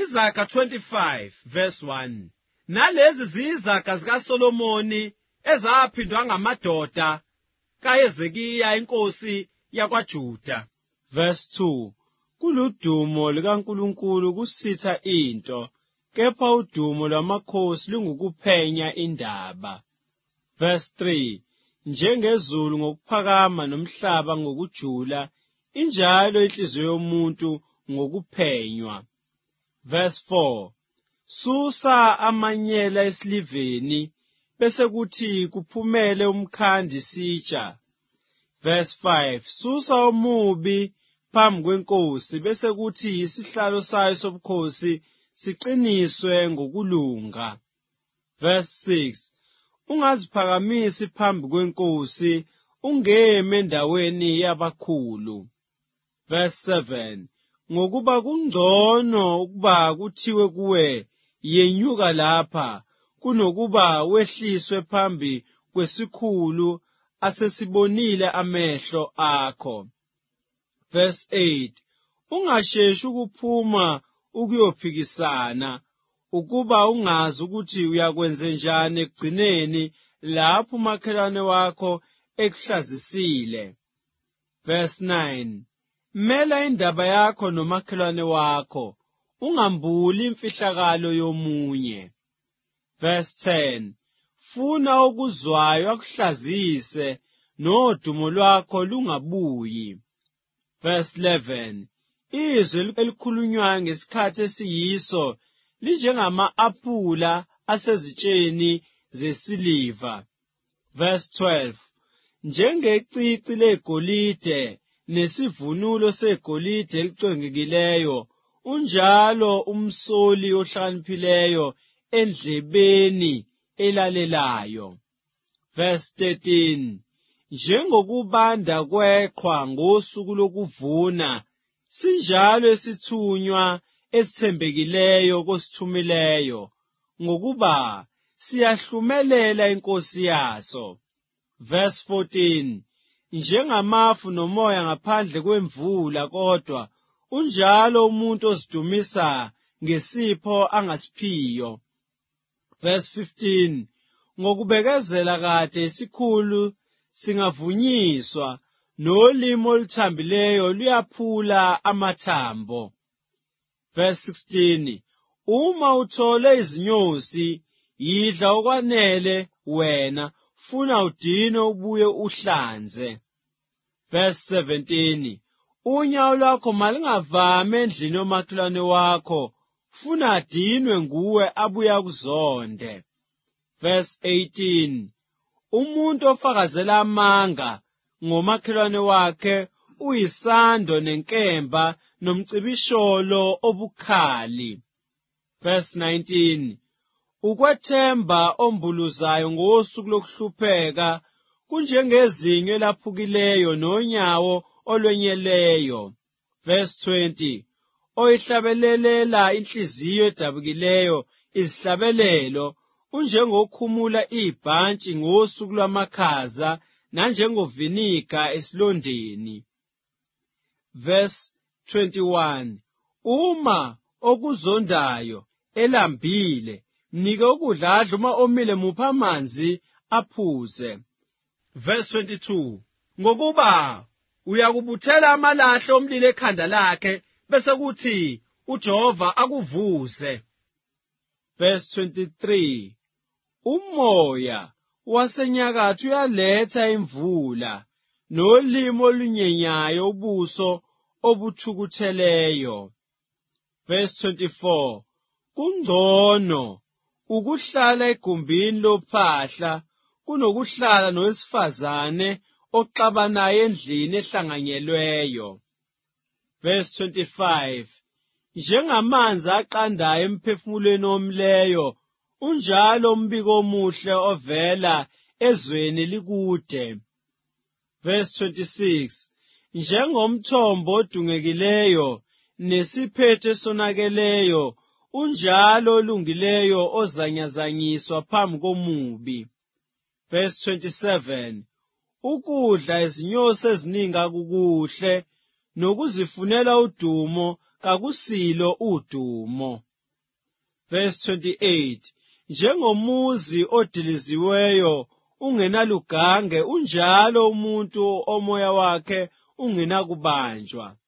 Izaga 25 verse 1. Nalezi zizaga zikaSolomoni ezaphindwa ngamadoda kaHezekiya inkosi yakwaJuda. Verse 2. Kuludumo likaNkulunkulu kusitha into, kepha udumo lwamakhosi lungukuphenya indaba. Verse 3. Njengezulu ngokuphakama nomhlaba ngokujula, injalo inhliziyo yomuntu ngokuphenywa. Verse 4. Susa amanyela esiliveni, bese kuthi kuphumele umkhandi sitsha. Verse 5. Susa omubi phambi kwenkosi, bese kuthi isihlalo sayo sobukhosi siqiniswe ngokulunga. Verse 6. Ungaziphakamisi phambi kwenkosi, ungeme endaweni yabakhulu. Verse 7. Ngokuba kungcono ukuba kuthiwe kuwe yenyuka lapha, kunokuba wehliswe phambi kwesikhulu asesibonile amehlo akho. Verse 8. Ungasheshi ukuphuma ukuyophikisana, ukuba ungazi ukuthi uyakwenzenjani ekugcineni lapho umakhelwane wakho ekuhlazisile. Verse 9. Mela indaba yakho nomakhelwane wakho, ungambuli imfihlakalo yomunye. Verse 10. Funa okuzwayo akuhlazise, nodumo lwakho lungabuyi. Verse 11. Izwi elikhulunywayo ngesikhathi esiyiso linjengama-aphula asezitsheni zesiliva. Verse 12. Njengecici legolide nesivunulo segolide elicwengekileyo, unjalo umsoli ohlakaniphileyo endlebeni elalelayo. Verse 13. Njengokubanda kweqhwa ngosuku lokuvuna, sinjalo isithunywa esithembekileyo kosithumileyo, ngokuba siyahlumelela inkosi yaso. Verse 14. Njengamafu nomoya ngaphandle kwemvula, kodwa unjalo umuntu ozidumisa ngesipho angasiphiyo. Verse 15. Ngokubekezela kade isikhulu singavunyiswa, nolimi oluthambileyo luyaphula amathambo. Verse 16. Uma uthole izinyosi, yidla okwanele wena, funa udine ubuye uhlanze. Verse 17. Unyawo lwakho malingavami endlini yomakhelwane wakho, funa adinwe nguwe abuye akuzonde. Verse 18. Umuntu ofakazela amanga ngomakhelwane wakhe uyisando nenkemba nomcibisholo obukhali. Verse 19. Ukwethemba ombuluzayo ngosuku lokuhlupheka kunjengezinyo elaphukileyo nonyawo olwenyeleyo. Verse 20. Oyihlabelelela inhliziyo edabukileyo izihlabelelo, unjengokhumula ibhantshi ngosuku lwamakhaza, nanjengoviniga esilondeni. Verse 21. Uma okuzondayo elambile, mnike ukudla adle, uma omile mupha amanzi aphuze. Verse 22. Ngokuba uyakubuthela amalahle omlilo ekhanda lakhe, bese kuthi uJehova akuvuze. Verse 23. Umoya wasenyakatho uyaletha imvula, nolimi olunyenyayo ubuso obuthukutheleyo. Verse 24. Kungcono ukuhlala egumbini lophahla kunokuhlala nowesifazane oxabanayo endlini ehlanganyelweyo. Verse 25. Njengamanzi aqandayo emphefumulweni omleyo, unjalo umbiko omuhle ovela ezweni likude. Verse 26. Njengomthombo odungekileyo nesiphetho esonakeleyo, unjalo olungileyo ozanyazanyiswa phambi komubi. Verse 27. Ukudla izinyosi eziningi akukuhle, nokuzifunela udumo kakusilo udumo. Verse 28. Njengomuzi odiliziweyo ungenalugange unjalo umuntu omoya wakhe ungenakubanjwa.